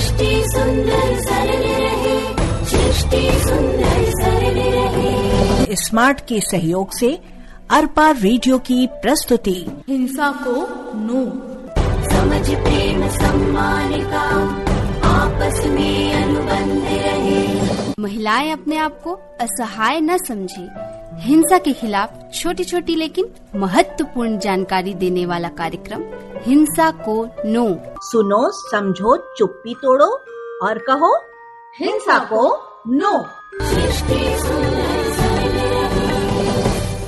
सृष्टि सुंदर सरल रहे, सृष्टि सुंदर सरल रहे। स्मार्ट के सहयोग से अरपा रेडियो की प्रस्तुति हिंसा को नो। समझ प्रेम सम्मान का आपस में अनुबंध रहे। महिलाएं अपने आप को असहाय न समझे। हिंसा के खिलाफ छोटी छोटी लेकिन महत्वपूर्ण जानकारी देने वाला कार्यक्रम हिंसा को नो। सुनो, समझो, चुप्पी तोड़ो और कहो हिंसा को नो। सृष्टि सुंदर सरल रहे।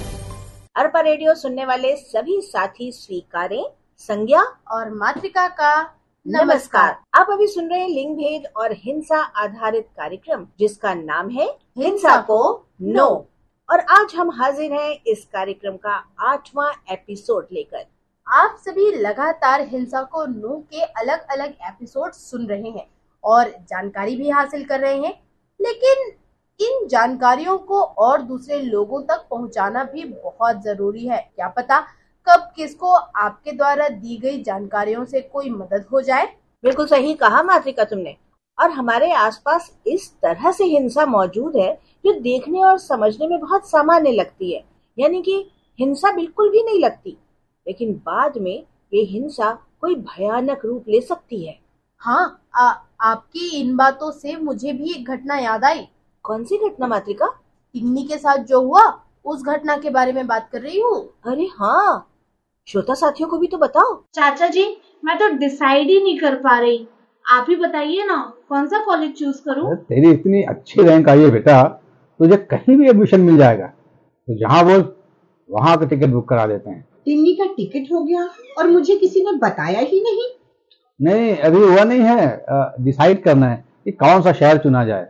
अरपा रेडियो सुनने वाले सभी साथी स्वीकारें संज्ञा और मातृका का नमस्कार। आप अभी सुन रहे हैं लिंग भेद और हिंसा आधारित कार्यक्रम जिसका नाम है हिंसा को नो। और आज हम हाजिर हैं इस कार्यक्रम का 8वां एपिसोड लेकर। आप सभी लगातार हिंसा को नो के अलग अलग एपिसोड सुन रहे हैं और जानकारी भी हासिल कर रहे हैं, लेकिन इन जानकारियों को और दूसरे लोगों तक पहुंचाना भी बहुत जरूरी है। क्या पता कब किसको आपके द्वारा दी गई जानकारियों से कोई मदद हो जाए। बिल्कुल सही कहा मातृका तुमने। और हमारे आसपास इस तरह से हिंसा मौजूद है जो देखने और समझने में बहुत सामान्य लगती है, यानी कि हिंसा बिल्कुल भी नहीं लगती, लेकिन बाद में ये हिंसा कोई भयानक रूप ले सकती है। हाँ, आपकी इन बातों से मुझे भी एक घटना याद आई। कौन सी घटना मातृका? टिन्नी के साथ जो हुआ उस घटना के बारे में बात कर रही हूँ। अरे हाँ, श्रोता साथियों को भी तो बताओ। चाचा जी, मैं तो डिसाइड ही नहीं कर पा रही। आप ही बताइए ना, कौन सा कॉलेज चूज करूँ? तेरी इतनी अच्छी रैंक आई है बेटा, तुझे कहीं भी एडमिशन मिल जाएगा। तो जहाँ बोल वहाँ का टिकट बुक करा देते हैं। टिन्नी का टिकट हो गया और मुझे किसी ने बताया ही नहीं। नहीं, अभी हुआ नहीं है। डिसाइड करना है कि कौन सा शहर चुना जाए।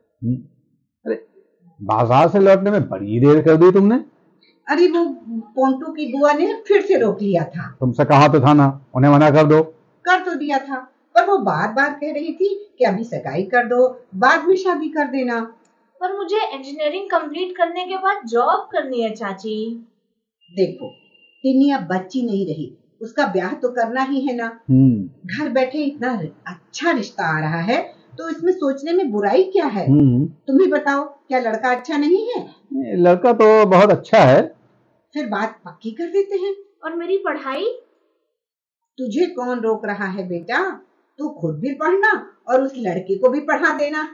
अरे बाजार से लौटने में बड़ी देर कर दी तुमने। अरे वो पोंटू की बुआ ने फिर से रोक लिया था। तुमसे कहा तो था ना, उन्हें मना कर दो। कर तो दिया था, पर वो बार बार कह रही थी कि अभी सगाई कर दो, बाद में शादी कर देना। पर मुझे इंजीनियरिंग कंप्लीट करने के बाद जॉब करनी है चाची। देखो, टिन्नी अब बच्ची नहीं रही, उसका ब्याह तो करना ही है ना। घर बैठे इतना अच्छा रिश्ता आ रहा है तो इसमें सोचने में बुराई क्या है? तुम ही बताओ, क्या लड़का अच्छा नहीं है? लड़का तो बहुत अच्छा है। फिर बात पक्की कर देते हैं। और मेरी पढ़ाई? तुझे कौन रोक रहा है बेटा? तू खुद भी पढ़ना और उस लड़के को भी पढ़ा देना।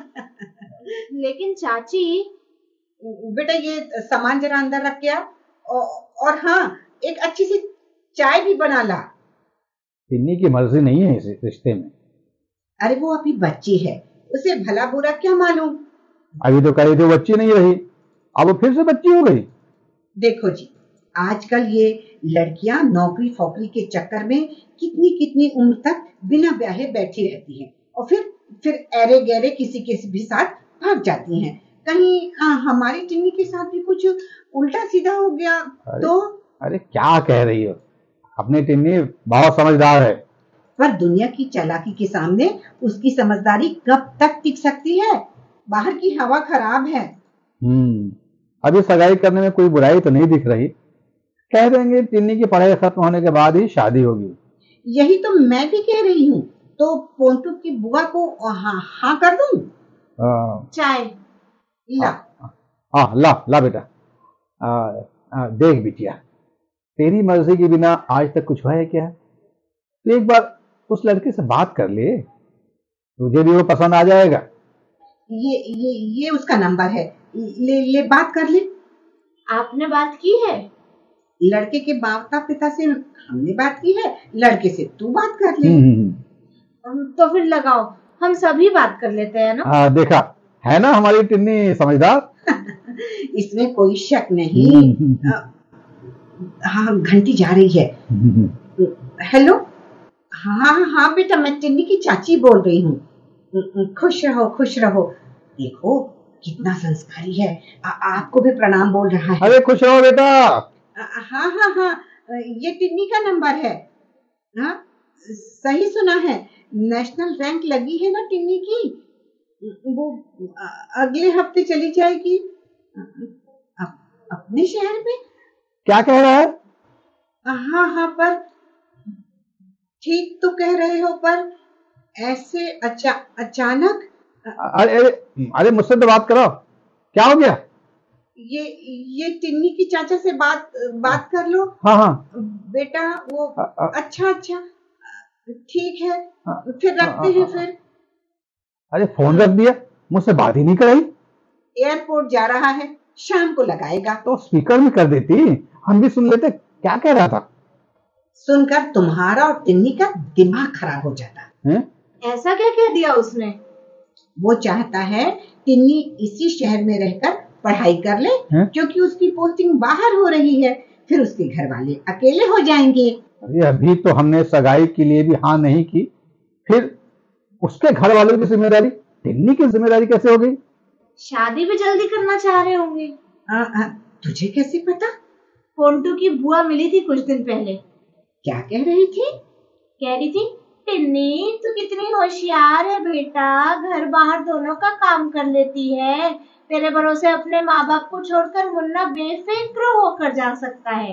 लेकिन चाची। बेटा ये सामान जरा अंदर रख के आ, और हाँ, एक अच्छी सी चाय भी बना ला। टिन्नी की मर्जी नहीं है इस रिश्ते में। अरे वो अभी बच्ची है, उसे भला बुरा क्या मालूम। अभी तो कही थी बच्ची नहीं रही, अब वो फिर से बच्ची हो गई। देखो जी, आजकल ये लड़कियां नौकरी फोकरी के चक्कर में कितनी कितनी उम्र तक बिना ब्याहे बैठी रहती हैं और फिर ऐरे गहरे किसी के भी साथ भाग जाती हैं। कहीं हमारी टिन्नी के साथ भी कुछ उल्टा सीधा हो गया तो? अरे क्या कह रही हो? अपनी टिन्नी बहुत समझदार है। पर दुनिया की चालाकी के सामने उसकी समझदारी कब तक टिक सकती है? बाहर की हवा खराब है। अभी सगाई करने में कोई बुराई तो नहीं दिख रही। कह देंगे टिन्नी की पढ़ाई खत्म होने के बाद ही शादी होगी। यही तो मैं भी कह रही हूँ। तो पोंटू की बुआ को हाँ कर दूं? चाय ला बेटा। देख बिटिया, तेरी मर्जी के बिना आज तक कुछ हुआ है क्या? तो एक बार उस लड़के से बात कर ले, तुझे भी वो पसंद आ जाएगा। ये उसका नंबर है, ले बात कर ले। आपने बात की है? लड़के के माता पिता से हमने बात की है, लड़के से तू बात कर ले। तो फिर लगाओ, हम सभी बात कर लेते हैं ना। देखा है ना हमारी टिन्नी समझदार। इसमें कोई शक नहीं। हाँ, घंटी जा रही है। हेलो। हाँ बेटा, मैं टिन्नी की चाची बोल रही हूँ। खुश रहो खुश रहो। देखो कितना संस्कारी है, आपको भी प्रणाम बोल रहा है। अरे खुश रहो बेटा। हाँ, ये टिन्नी का नंबर है। हाँ, सही सुना है, नेशनल रैंक लगी है ना टिन्नी की। वो अगले हफ्ते चली जाएगी अपने शहर में। क्या कह रहा है? हाँ, पर ठीक तो कह रहे हो, पर ऐसे अचानक अरे अरे अरे मुझसे तो बात करो, क्या हो गया? ये टिन्नी की चाचा से बात कर लो। हाँ हाँ बेटा वो अ- अच्छा ठीक है, फिर रखते हैं फिर। अरे फोन रख दिया, मुझसे बात ही नहीं कराई। एयरपोर्ट जा रहा है, शाम को लगाएगा। तो स्पीकर में कर देती, हम भी सुन लेते। क्या कह रहा था? सुनकर तुम्हारा और टिन्नी का दिमाग खराब हो जाता। हैं? ऐसा क्या कह दिया उसने? वो चाहता है टिन्नी इसी शहर में रहकर पढ़ाई कर ले, हैं? क्योंकि उसकी पोस्टिंग बाहर हो रही है, फिर उसके घर वाले अकेले हो जाएंगे। अरे अभी तो हमने सगाई के लिए भी हाँ नहीं की, फिर उसके घर वालों की जिम्मेदारी टिन्नी की जिम्मेदारी कैसे हो गई? शादी भी जल्दी करना चाह रहे होंगे। तुझे कैसे पता? फोंटू की बुआ मिली थी कुछ दिन पहले, क्या कह रही थी? कह रही थी, टिन्नी तू कितनी होशियार है बेटा, घर बाहर दोनों का काम कर लेती है, तेरे भरोसे अपने माँ बाप को छोड़कर मुन्ना बेफिक्र होकर जा सकता है।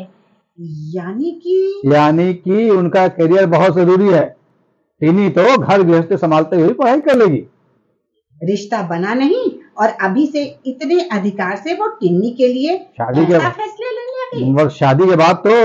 यानी कि उनका करियर बहुत जरूरी है। टिन्नी तो घर गृहस्थी संभालते हुए पढ़ाई कर लेगी। रिश्ता बना नहीं और अभी से इतने अधिकार से वो टिन्नी के लिए शादी के ऐसा फैसले लेने लगी। शादी के बाद तो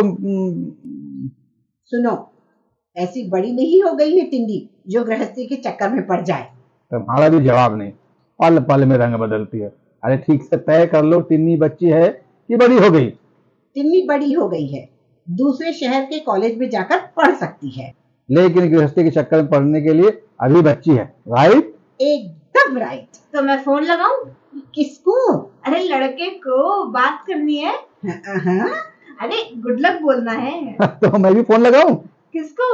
सुनो, ऐसी बड़ी नहीं हो गई है टिन्नी जो गृहस्थी के चक्कर में पड़ जाए। तुम्हारा भी जवाब नहीं, पल पल में रंग बदलती है। अरे ठीक से तय कर लो, टिन्नी बच्ची है कि बड़ी हो गई? टिन्नी बड़ी हो गई है, दूसरे शहर के कॉलेज में जाकर पढ़ सकती है। लेकिन गृहस्थी के चक्कर में पढ़ने के लिए अभी बच्ची है। राइट? एकदम राइट। तो मैं फोन लगाऊं? किसको? अरे लड़के को बात करनी है। हाँ। अरे गुड लक बोलना है। तो मैं भी फोन लगाऊं? किसको?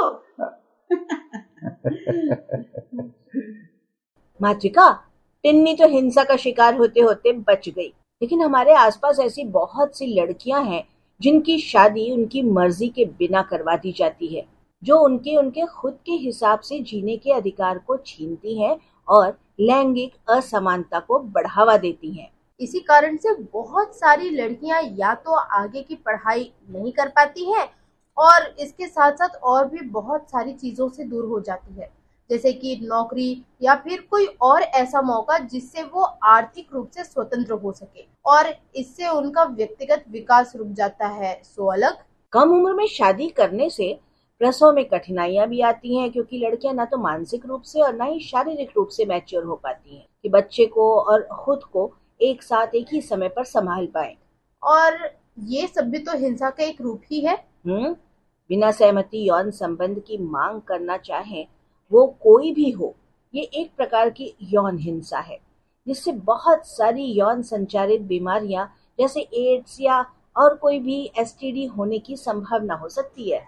मातृका, टिन्नी तो हिंसा का शिकार होते होते बच गई, लेकिन हमारे आसपास ऐसी बहुत सी लड़कियां हैं जिनकी शादी उनकी मर्जी के बिना करवा दी जाती है, जो उनके खुद के हिसाब से जीने के अधिकार को छीनती हैं और लैंगिक असमानता को बढ़ावा देती हैं। इसी कारण से बहुत सारी लड़कियां या तो आगे की पढ़ाई नहीं कर पाती हैं और इसके साथ साथ और भी बहुत सारी चीजों से दूर हो जाती है, जैसे कि नौकरी या फिर कोई और ऐसा मौका जिससे वो आर्थिक रूप से स्वतंत्र हो सके, और इससे उनका व्यक्तिगत विकास रुक जाता है। सो अलग कम उम्र में शादी करने से प्रसव में कठिनाइयां भी आती हैं, क्योंकि लड़कियां ना तो मानसिक रूप से और ना ही शारीरिक रूप से मैच्योर हो पाती हैं कि बच्चे को और खुद को एक साथ एक ही समय पर संभाल पाए। और ये सब भी तो हिंसा का एक रूप ही है। बिना सहमति यौन संबंध की मांग करना चाहे वो कोई भी हो, ये एक प्रकार की यौन हिंसा है, जिससे बहुत सारी यौन संचारित बीमारियां जैसे एड्स या और कोई भी एसटीडी होने की संभावना हो सकती है।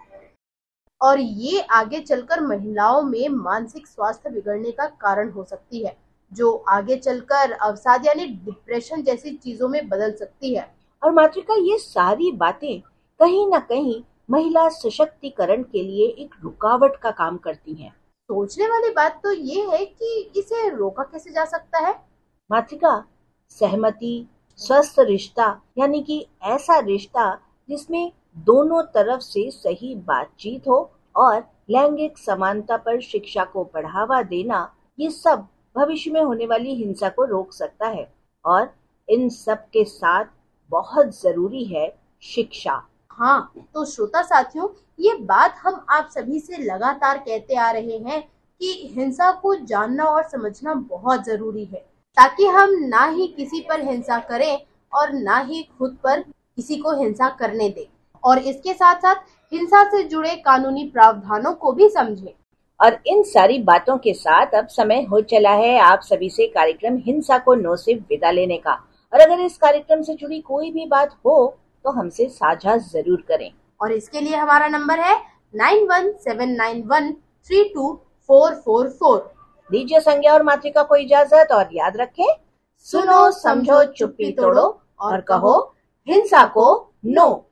और ये आगे चलकर महिलाओं में मानसिक स्वास्थ्य बिगड़ने का कारण हो सकती है, जो आगे चलकर अवसाद यानी डिप्रेशन जैसी चीजों में बदल सकती है। और मातृका, ये सारी बातें कहीं ना कहीं महिला सशक्तिकरण के लिए एक रुकावट का काम करती हैं। सोचने वाली बात तो ये है कि इसे रोका कैसे जा सकता है। मातृका, सहमति, स्वस्थ रिश्ता यानी कि ऐसा रिश्ता जिसमें दोनों तरफ से सही बातचीत हो और लैंगिक समानता पर शिक्षा को बढ़ावा देना, ये सब भविष्य में होने वाली हिंसा को रोक सकता है। और इन सब के साथ बहुत जरूरी है शिक्षा। हाँ, तो श्रोता साथियों, ये बात हम आप सभी से लगातार कहते आ रहे हैं कि हिंसा को जानना और समझना बहुत जरूरी है, ताकि हम ना ही किसी पर हिंसा करें और ना ही खुद पर किसी को हिंसा करने दें, और इसके साथ साथ हिंसा से जुड़े कानूनी प्रावधानों को भी समझें। और इन सारी बातों के साथ अब समय हो चला है आप सभी से कार्यक्रम हिंसा को नो से विदा लेने का। और अगर इस कार्यक्रम से जुड़ी कोई भी बात हो तो हमसे साझा जरूर करें। और इसके लिए हमारा नंबर है 9179132444। दीजिए संज्ञा और मातृका को इजाजत, और याद रखें, सुनो, समझो, चुप्पी तोड़ो और कहो हिंसा को नो।